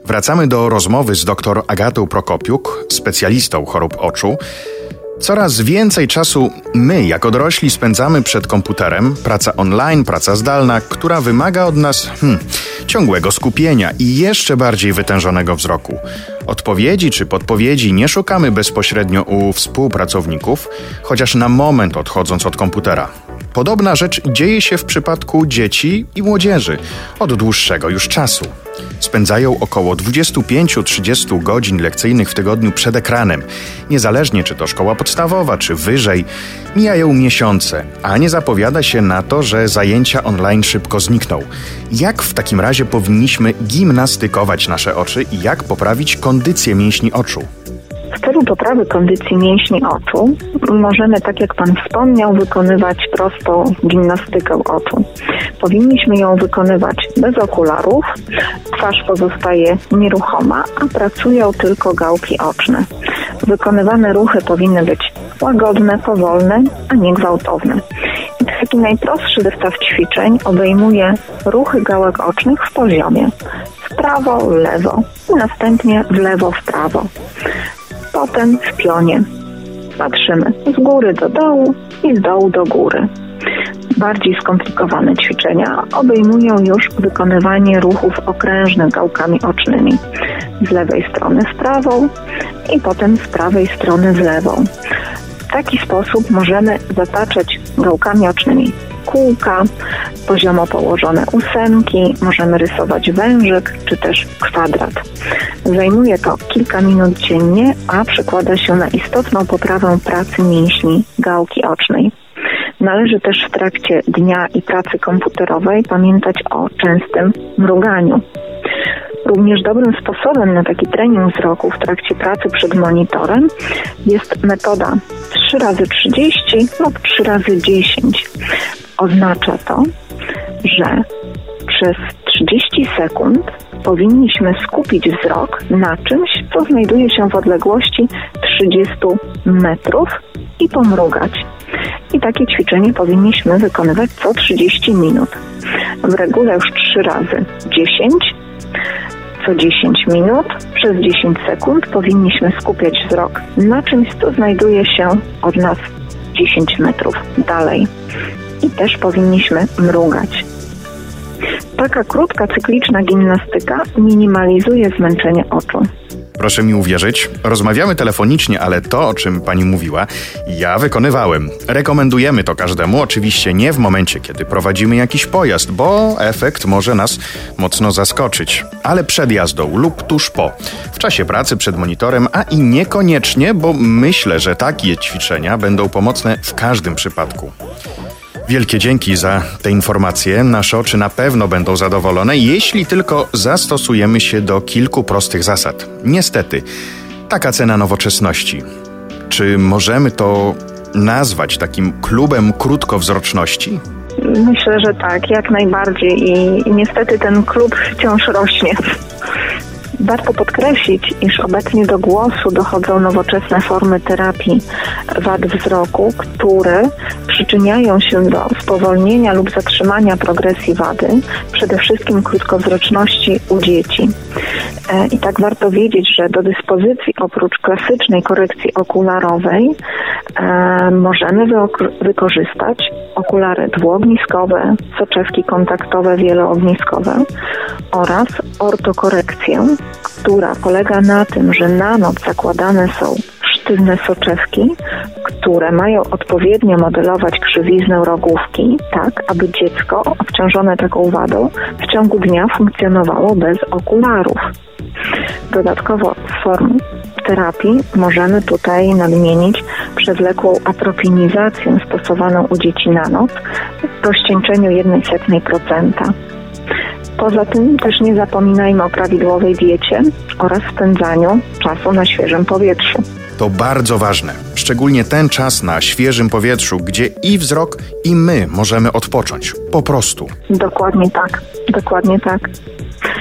Wracamy do rozmowy z dr Agatą Prokopiuk, specjalistą chorób oczu. Coraz więcej czasu my, jako dorośli, spędzamy przed komputerem. Praca online, praca zdalna, która wymaga od nas ciągłego skupienia i jeszcze bardziej wytężonego wzroku. Odpowiedzi czy podpowiedzi nie szukamy bezpośrednio u współpracowników, chociaż na moment odchodząc od komputera. Podobna rzecz dzieje się w przypadku dzieci i młodzieży od dłuższego już czasu. Spędzają około 25-30 godzin lekcyjnych w tygodniu przed ekranem. Niezależnie czy to szkoła podstawowa, czy wyżej, mijają miesiące, a nie zapowiada się na to, że zajęcia online szybko znikną. Jak w takim razie powinniśmy gimnastykować nasze oczy i jak poprawić kondycję mięśni oczu? W celu poprawy kondycji mięśni oczu możemy, tak jak Pan wspomniał, wykonywać prostą gimnastykę oczu. Powinniśmy ją wykonywać bez okularów, twarz pozostaje nieruchoma, a pracują tylko gałki oczne. Wykonywane ruchy powinny być łagodne, powolne, a nie gwałtowne. I taki najprostszy zestaw ćwiczeń obejmuje ruchy gałek ocznych w poziomie w prawo, w lewo i następnie w lewo, w prawo. Potem w pionie patrzymy z góry do dołu i z dołu do góry. Bardziej skomplikowane ćwiczenia obejmują już wykonywanie ruchów okrężnych gałkami ocznymi. Z lewej strony w prawą i potem z prawej strony w lewą. W taki sposób możemy zataczać gałkami ocznymi kółka, poziomo położone ósemki, możemy rysować wężyk czy też kwadrat. Zajmuje to kilka minut dziennie, a przekłada się na istotną poprawę pracy mięśni gałki ocznej. Należy też w trakcie dnia i pracy komputerowej pamiętać o częstym mruganiu. Również dobrym sposobem na taki trening wzroku w trakcie pracy przed monitorem jest metoda 3x30 lub 3x10. Oznacza to, że przez 30 sekund powinniśmy skupić wzrok na czymś, co znajduje się w odległości 30 metrów i pomrugać. I takie ćwiczenie powinniśmy wykonywać co 30 minut. W regule już 3x10. Co 10 minut przez 10 sekund powinniśmy skupiać wzrok na czymś, co znajduje się od nas 10 metrów dalej. I też powinniśmy mrugać. Taka krótka, cykliczna gimnastyka minimalizuje zmęczenie oczu. Proszę mi uwierzyć, rozmawiamy telefonicznie, ale to, o czym pani mówiła, ja wykonywałem. Rekomendujemy to każdemu, oczywiście nie w momencie, kiedy prowadzimy jakiś pojazd, bo efekt może nas mocno zaskoczyć. Ale przed jazdą lub tuż po, w czasie pracy przed monitorem, a i niekoniecznie, bo myślę, że takie ćwiczenia będą pomocne w każdym przypadku. Wielkie dzięki za te informacje. Nasze oczy na pewno będą zadowolone, jeśli tylko zastosujemy się do kilku prostych zasad. Niestety, taka cena nowoczesności. Czy możemy to nazwać takim klubem krótkowzroczności? Myślę, że tak, jak najbardziej i niestety ten klub wciąż rośnie. Warto podkreślić, iż obecnie do głosu dochodzą nowoczesne formy terapii wad wzroku, które przyczyniają się do spowolnienia lub zatrzymania progresji wady, przede wszystkim krótkowzroczności u dzieci. I tak warto wiedzieć, że do dyspozycji oprócz klasycznej korekcji okularowej możemy wykorzystać okulary dwuogniskowe, soczewki kontaktowe wieloogniskowe oraz ortokorekcję, która polega na tym, że na noc zakładane są sztywne soczewki, które mają odpowiednio modelować krzywiznę rogówki, tak aby dziecko obciążone taką wadą w ciągu dnia funkcjonowało bez okularów. Dodatkowo z form terapii możemy tutaj nadmienić przewlekłą atropinizację stosowaną u dzieci na noc w rozcieńczeniu 0,01%. Poza tym też nie zapominajmy o prawidłowej diecie oraz spędzaniu czasu na świeżym powietrzu. To bardzo ważne, szczególnie ten czas na świeżym powietrzu, gdzie i wzrok, i my możemy odpocząć. Po prostu. Dokładnie tak, dokładnie tak.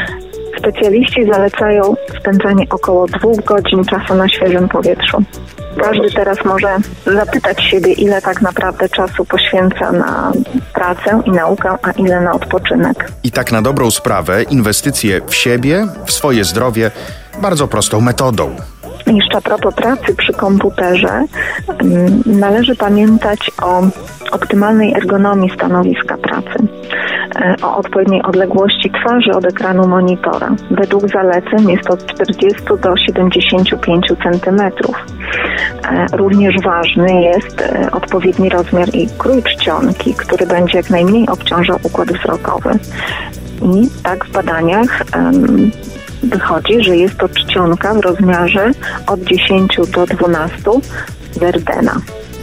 Specjaliści zalecają spędzanie około 2 godzin czasu na świeżym powietrzu. Każdy teraz może zapytać siebie, ile tak naprawdę czasu poświęca na pracę i naukę, a ile na odpoczynek. I tak na dobrą sprawę inwestycje w siebie, w swoje zdrowie bardzo prostą metodą. Jeszcze a propos pracy przy komputerze, należy pamiętać o optymalnej ergonomii stanowiska pracy, o odpowiedniej odległości twarzy od ekranu monitora. Według zaleceń jest to od 40 do 75 cm. Również ważny jest odpowiedni rozmiar i krój czcionki, który będzie jak najmniej obciążał układ wzrokowy. I tak w badaniach wychodzi, że jest to czcionka w rozmiarze od 10 do 12 Verdena.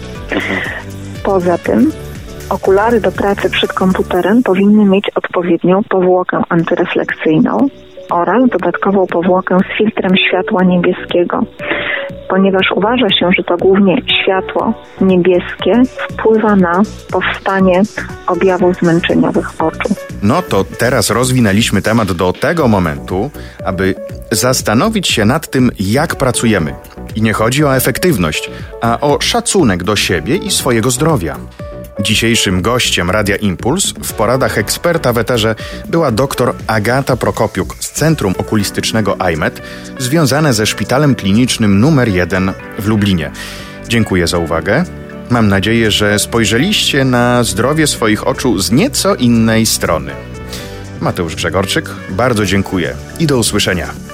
Poza tym okulary do pracy przed komputerem powinny mieć odpowiednią powłokę antyrefleksyjną oraz dodatkową powłokę z filtrem światła niebieskiego, ponieważ uważa się, że to głównie światło niebieskie wpływa na powstanie objawów zmęczeniowych oczu. No to teraz rozwinęliśmy temat do tego momentu, aby zastanowić się nad tym, jak pracujemy. I nie chodzi o efektywność, a o szacunek do siebie i swojego zdrowia. Dzisiejszym gościem Radia Impuls w poradach eksperta w eterze była dr Agata Prokopiuk z Centrum Okulistycznego IMED, związane ze Szpitalem Klinicznym nr 1 w Lublinie. Dziękuję za uwagę. Mam nadzieję, że spojrzeliście na zdrowie swoich oczu z nieco innej strony. Mateusz Grzegorczyk, bardzo dziękuję i do usłyszenia.